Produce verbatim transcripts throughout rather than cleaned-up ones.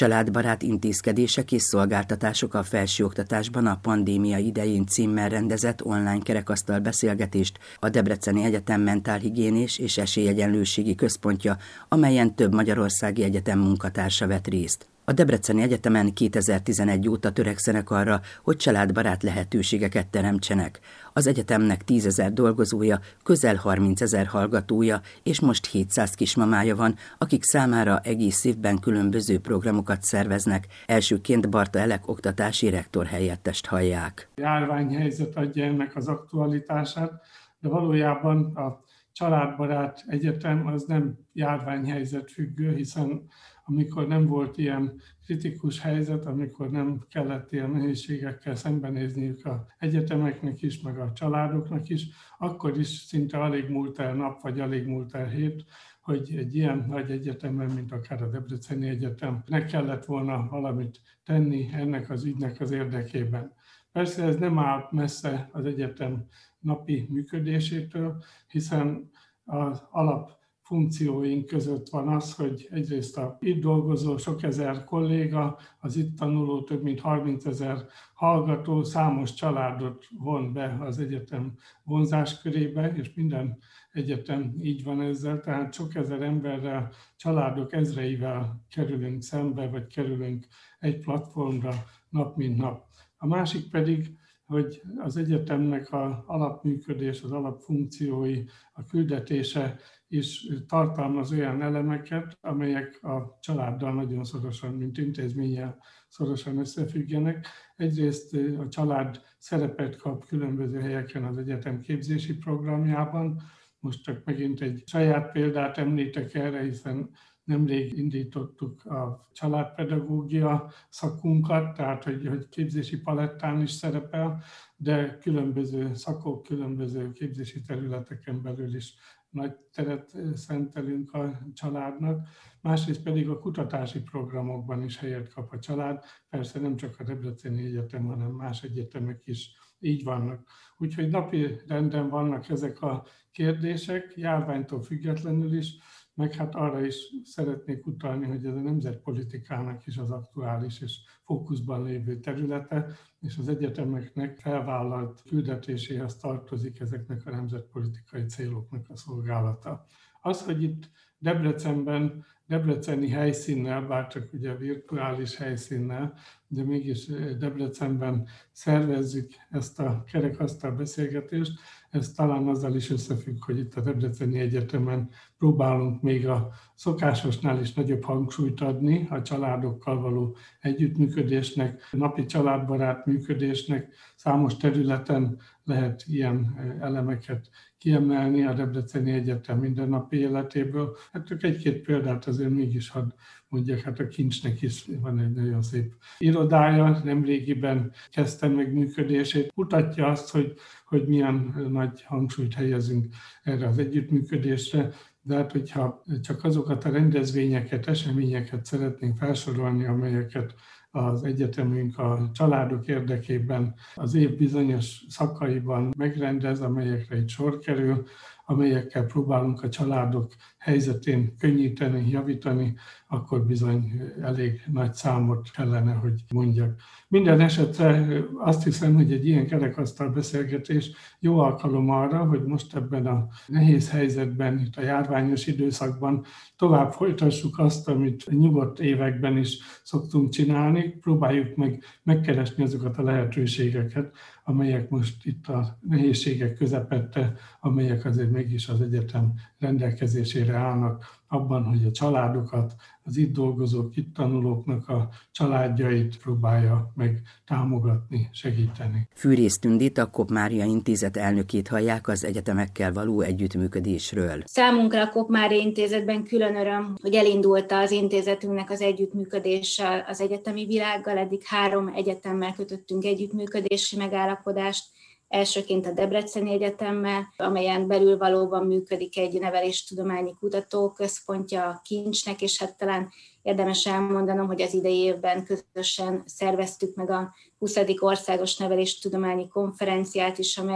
Családbarát intézkedések és szolgáltatások a felsőoktatásban a pandémia idején címmel rendezett online kerekasztal beszélgetést a Debreceni Egyetem Mentálhigiénés és Esélyegyenlőségi Központja, amelyen több magyarországi egyetem munkatársa vett részt. A Debreceni Egyetemen kétezer-tizenegy óta törekszenek arra, hogy családbarát lehetőségeket teremtsenek. Az egyetemnek tízezer dolgozója, közel harmincezer hallgatója és most hétszáz kismamája van, akik számára egész évben különböző programokat szerveznek. Elsőként Barta Elek oktatási rektor helyettest hallják. A járványhelyzet adja ennek az aktualitását, de valójában a családbarát egyetem az nem járványhelyzet függő, hiszen amikor nem volt ilyen kritikus helyzet, amikor nem kellett ilyen nehézségekkel szembenézniük az egyetemeknek is, meg a családoknak is, akkor is szinte alig múlt el nap, vagy alig múlt el hét, hogy egy ilyen nagy egyetemen, mint akár a Debreceni Egyetem, ne kellett volna valamit tenni ennek az ügynek az érdekében. Persze ez nem áll messze az egyetem napi működésétől, hiszen az alap funkcióink között van az, hogy egyrészt a itt dolgozó sok ezer kolléga, az itt tanuló több mint harmincezer hallgató számos családot von be az egyetem vonzáskörébe, és minden egyetem így van ezzel, tehát sok ezer emberrel, családok ezreivel kerülünk szembe, vagy kerülünk egy platformra nap mint nap. A másik pedig, hogy az egyetemnek az alapműködés, az alapfunkciói, a küldetése is tartalmaz olyan elemeket, amelyek a családdal nagyon szorosan, mint intézménnyel szorosan összefüggenek. Egyrészt a család szerepet kap különböző helyeken az egyetem képzési programjában. Most csak megint egy saját példát említek erre, hiszen nemrég indítottuk a családpedagógia szakunkat, tehát hogy, hogy képzési palettán is szerepel, de különböző szakok, különböző képzési területeken belül is nagy teret szentelünk a családnak. Másrészt pedig a kutatási programokban is helyet kap a család. Persze nem csak a Debreceni Egyetem, hanem más egyetemek is így vannak. Úgyhogy napi renden vannak ezek a kérdések, járványtól függetlenül is, meg hát arra is szeretnék utalni, hogy ez a nemzetpolitikának is az aktuális és fókuszban lévő területe, és az egyetemeknek felvállalt küldetéséhez tartozik ezeknek a nemzetpolitikai céloknak a szolgálata. Az, hogy itt Debrecenben, debreceni helyszínnel, bár csak ugye virtuális helyszínnel, de mégis Debrecenben szervezzük ezt a kerekasztal beszélgetést, ez talán azzal is összefügg, hogy itt a Debreceni Egyetemen próbálunk még a szokásosnál is nagyobb hangsúlyt adni a családokkal való együttműködésnek, napi családbarát működésnek. Számos területen lehet ilyen elemeket kiemelni a Debreceni Egyetem mindennapi életéből. Hát csak egy-két példát azért mégis hadd mondjak, hát a Kincsnek is van egy nagyon szép irodája, nemrégiben kezdte meg működését. Mutatja azt, hogy, hogy milyen nagy hangsúlyt helyezünk erre az együttműködésre, de hát hogyha csak azokat a rendezvényeket, eseményeket szeretnénk felsorolni, amelyeket az egyetemünk a családok érdekében az év bizonyos szakaiban megrendez, amelyekre itt sor kerül, amelyekkel próbálunk a családok helyzetén könnyíteni, javítani, akkor bizony elég nagy számot kellene, hogy mondjak. Minden esetre azt hiszem, hogy egy ilyen kerekasztal beszélgetés jó alkalom arra, hogy most ebben a nehéz helyzetben, itt a járványos időszakban tovább folytassuk azt, amit nyugodt években is szoktunk csinálni, próbáljuk meg megkeresni azokat a lehetőségeket, amelyek most itt a nehézségek közepette, amelyek azért mégis az egyetem rendelkezésére állnak abban, hogy a családokat, az itt dolgozók, itt tanulóknak a családjait próbálja meg támogatni, segíteni. Fűrész Tündit, a Kopp Mária Intézet elnökét hallják az egyetemekkel való együttműködésről. Számunkra a Kopp Mária Intézetben külön öröm, hogy elindult az intézetünknek az együttműködéssel az egyetemi világgal. Eddig három egyetemmel kötöttünk együttműködési megállapodást. Elsőként a Debreceni Egyetemmel, amelyen belül valóban működik egy neveléstudományi kutatóközpontja a Kincsnek, és hát talán érdemes elmondanom, hogy az idei évben közösen szerveztük meg a huszadik országos neveléstudományi konferenciát is, amely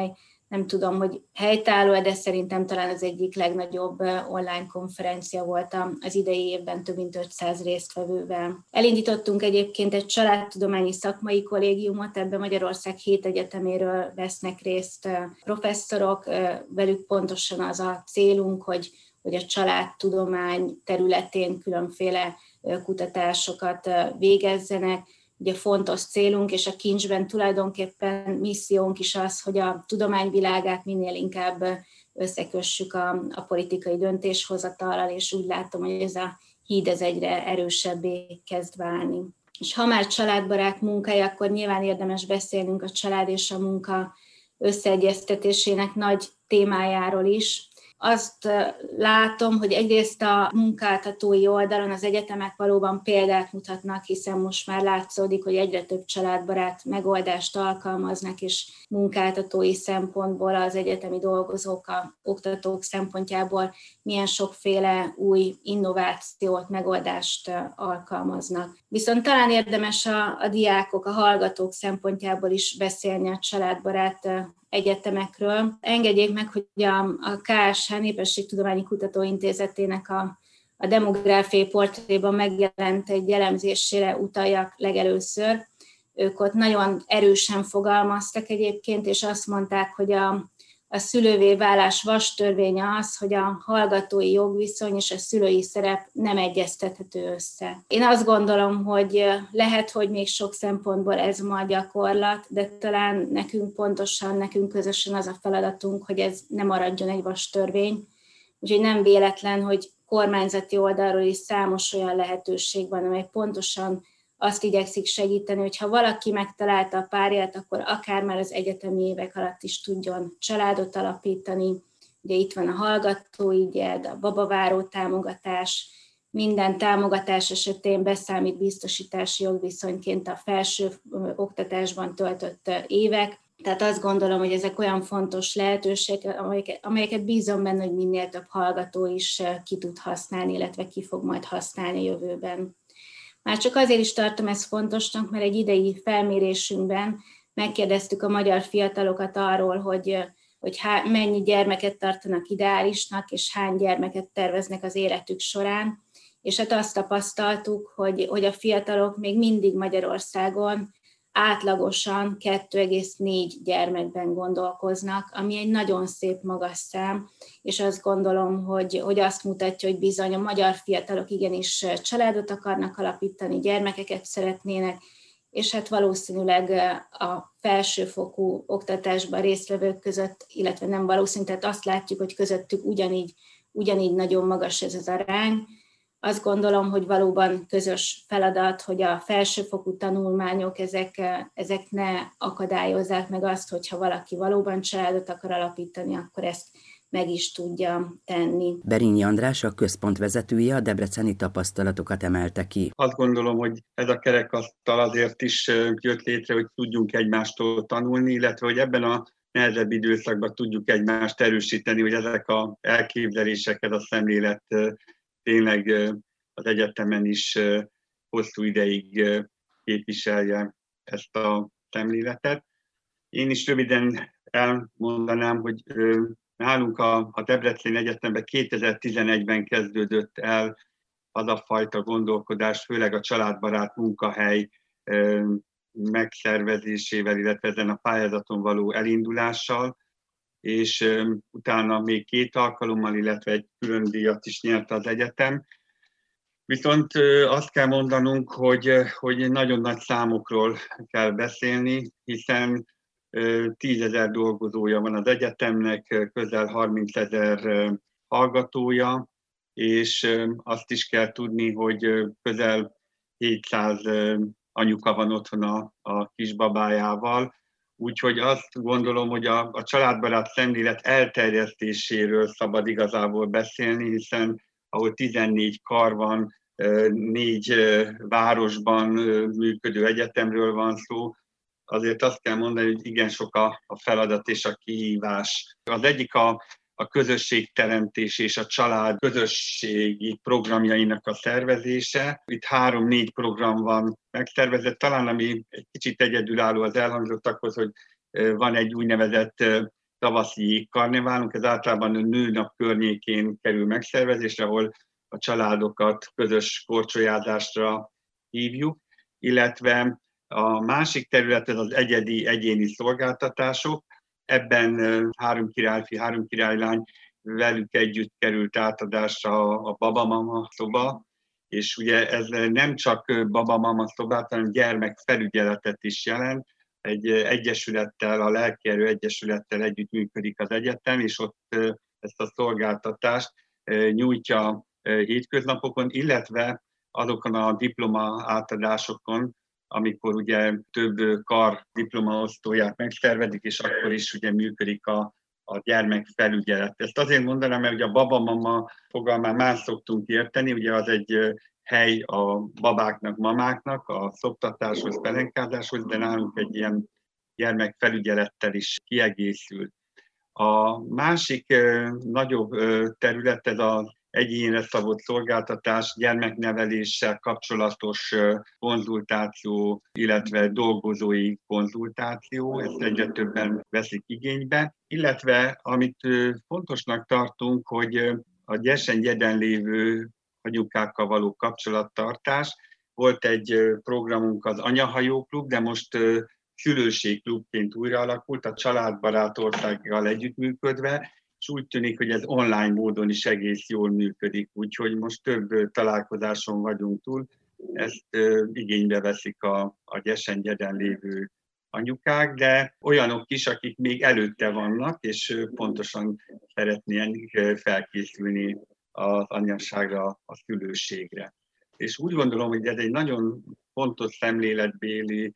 nem tudom, hogy helytálló, de szerintem talán az egyik legnagyobb online konferencia volt az idei évben több mint ötszáz résztvevővel. Elindítottunk egyébként egy családtudományi szakmai kollégiumot, ebben Magyarország hét egyeteméről vesznek részt professzorok, velük pontosan az a célunk, hogy, hogy a családtudomány területén különféle kutatásokat végezzenek. Ugye fontos célunk, és a kincsben tulajdonképpen missziónk is az, hogy a tudományvilágát minél inkább összekössük a, a politikai döntéshozatallal, és úgy látom, hogy ez a híd ez egyre erősebbé kezd válni. És ha már családbarát munkája, akkor nyilván érdemes beszélnünk a család és a munka összeegyeztetésének nagy témájáról is. Azt látom, hogy egyrészt a munkáltatói oldalon az egyetemek valóban példát mutatnak, hiszen most már látszódik, hogy egyre több családbarát megoldást alkalmaznak, és munkáltatói szempontból az egyetemi dolgozók, a oktatók szempontjából milyen sokféle új innovációt, megoldást alkalmaznak. Viszont talán érdemes a, a diákok, a hallgatók szempontjából is beszélni a családbarát egyetemekről. Engedjék meg, hogy a, a ká es há Népességtudományi Kutatóintézetének a, a demográfiai portréban megjelent egy elemzésére utaljak legelőször. Ők ott nagyon erősen fogalmaztak egyébként, és azt mondták, hogy a, a szülővé válás vastörvénye az, hogy a hallgatói jogviszony és a szülői szerep nem egyeztethető össze. Én azt gondolom, hogy lehet, hogy még sok szempontból ez ma a gyakorlat, de talán nekünk pontosan, nekünk közösen az a feladatunk, hogy ez ne maradjon egy vastörvény. Úgyhogy nem véletlen, hogy kormányzati oldalról is számos olyan lehetőség van, amely pontosan azt igyekszik segíteni, hogy ha valaki megtalálta a párját, akkor akár már az egyetemi évek alatt is tudjon családot alapítani. Ugye itt van a hallgatói gyed, a babaváró támogatás, minden támogatás esetén beszámít biztosítási jogviszonyként a felső oktatásban töltött évek. Tehát azt gondolom, hogy ezek olyan fontos lehetőségek, amelyeket, amelyeket bízom benne, hogy minél több hallgató is ki tud használni, illetve ki fog majd használni jövőben. Már csak azért is tartom ezt fontosnak, mert egy idei felmérésünkben megkérdeztük a magyar fiatalokat arról, hogy, hogy há, mennyi gyermeket tartanak ideálisnak, és hány gyermeket terveznek az életük során. És hát azt tapasztaltuk, hogy, hogy a fiatalok még mindig Magyarországon átlagosan kettő egész négy gyermekben gondolkoznak, ami egy nagyon szép magas szám, és azt gondolom, hogy, hogy azt mutatja, hogy bizony a magyar fiatalok igenis családot akarnak alapítani, gyermekeket szeretnének, és hát valószínűleg a felsőfokú oktatásban résztvevők között, illetve nem valószínű, tehát azt látjuk, hogy közöttük ugyanígy, ugyanígy nagyon magas ez az arány. Azt gondolom, hogy valóban közös feladat, hogy a felsőfokú tanulmányok ezek, ezek ne akadályozzák meg azt, hogyha valaki valóban családot akar alapítani, akkor ezt meg is tudja tenni. Berényi András, a központ vezetője, a debreceni tapasztalatokat emelte ki. Azt gondolom, hogy ez a kerekasztal azért is jött létre, hogy tudjunk egymástól tanulni, illetve hogy ebben a nehezebb időszakban tudjuk egymást erősíteni, hogy ezek az elképzelések, ez a szemlélet tényleg az egyetemen is hosszú ideig képviselje ezt a szemléletet. Én is röviden elmondanám, hogy nálunk a, a Debreceni Egyetemben kétezer-tizenegyben kezdődött el az a fajta gondolkodás, főleg a családbarát munkahely megszervezésével, illetve ezen a pályázaton való elindulással, és utána még két alkalommal, illetve egy külön díjat is nyert az egyetem. Viszont azt kell mondanunk, hogy, hogy nagyon nagy számokról kell beszélni, hiszen tízezer dolgozója van az egyetemnek, közel harmincezer hallgatója, és azt is kell tudni, hogy közel hétszáz anyuka van otthon a, a kisbabájával. Úgyhogy azt gondolom, hogy a, a családbarát szemlélet elterjesztéséről szabad igazából beszélni, hiszen ahol tizennégy kar van, négy városban működő egyetemről van szó, azért azt kell mondani, hogy igen sok a, a feladat és a kihívás. Az egyik a, a közösségteremtés és a család közösségi programjainak a szervezése. Itt három-négy program van megszervezett, talán ami egy kicsit egyedülálló az elhangzottakhoz, hogy van egy úgynevezett tavaszi jégkarneválunk, ez általában a nőnap környékén kerül megszervezésre, ahol a családokat közös korcsolyázásra hívjuk, illetve a másik terület ez az egyedi, egyéni szolgáltatások. Ebben három királyfi, három királylány velük együtt került átadásra a babamama szoba, és ugye ez nem csak babamama szobát, hanem gyermekfelügyeletet is jelent. Egy egyesülettel, a Lelkierő Egyesülettel együtt működik az egyetem, és ott ezt a szolgáltatást nyújtja hétköznapokon, illetve azokon a diploma átadásokon, amikor ugye több kar diplomaosztóját megszervezik, és akkor is ugye működik a, a gyermekfelügyelet. Ezt azért mondanám, mert ugye a babamama fogalmán más szoktunk érteni, ugye az egy hely a babáknak, mamáknak, a szoptatáshoz, pelenkázáshoz, de nálunk egy ilyen gyermekfelügyelettel is kiegészül. A másik nagyobb terület ez az egyénre szabott szolgáltatás, gyermekneveléssel kapcsolatos konzultáció, illetve dolgozói konzultáció, ezt egyre többen veszik igénybe, illetve amit fontosnak tartunk, hogy a Gyersengyeden lévő anyukákkal való kapcsolattartás. Volt egy programunk, az Anyahajóklub, de most szülőségklubként újra alakult, a Családbarát Országgal együttműködve, és úgy tűnik, hogy ez online módon is egész jól működik, úgyhogy most több találkozáson vagyunk túl, ezt igénybe veszik a, a Gyersengyeden lévő anyukák, de olyanok is, akik még előtte vannak, és pontosan szeretnének felkészülni az anyaságra, a szülőségre. És úgy gondolom, hogy ez egy nagyon fontos szemléletbéli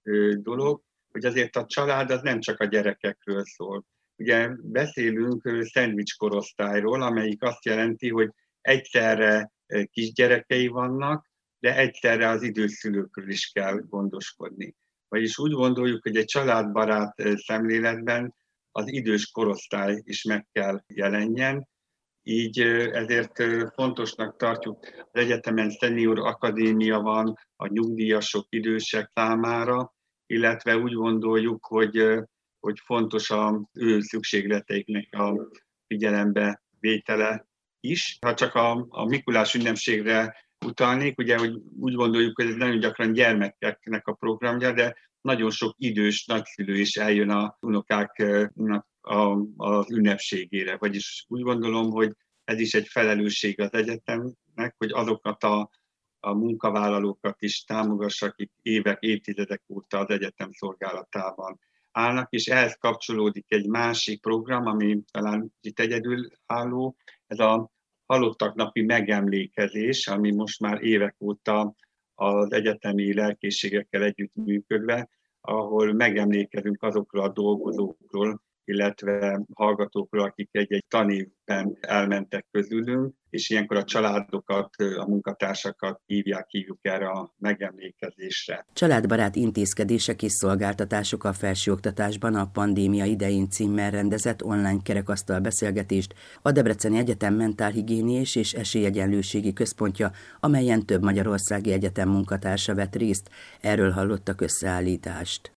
dolog, hogy azért a család az nem csak a gyerekekről szól. Ugye beszélünk szendvics korosztályról, amelyik azt jelenti, hogy egyszerre kisgyerekei vannak, de egyszerre az idős szülőkről is kell gondoskodni. Vagyis úgy gondoljuk, hogy egy családbarát szemléletben az idős korosztály is meg kell jelenjen, így ezért fontosnak tartjuk, az egyetemen Senior Akadémia van a nyugdíjasok, idősek számára, illetve úgy gondoljuk, hogy, hogy fontos az ő szükségleteiknek a figyelembe vétele is. Ha csak a, a Mikulás ünnepségre utalnék, ugye hogy úgy gondoljuk, hogy ez nagyon gyakran gyermekeknek a programja, de nagyon sok idős nagyszülő is eljön a unokáknak a, az ünnepségére. Vagyis úgy gondolom, hogy ez is egy felelősség az egyetemnek, hogy azokat a, a munkavállalókat is támogassa, akik évek, évtizedek óta az egyetem szolgálatában állnak, és ehhez kapcsolódik egy másik program, ami talán itt egyedülálló, ez a halottak napi megemlékezés, ami most már évek óta az egyetemi lelkészségekkel együttműködve, ahol megemlékezünk azokról a dolgozókról, illetve hallgatókról, akik egy-egy tanévben elmentek közülünk, és ilyenkor a családokat, a munkatársakat hívják, hívjuk erre a megemlékezésre. Családbarát intézkedések és szolgáltatások a felsőoktatásban a pandémia idején címmel rendezett online kerekasztal beszélgetést a Debreceni Egyetem Mentálhigiéniés és Esélyegyenlőségi Központja, amelyen több magyarországi egyetem munkatársa vett részt. Erről hallottak összeállítást.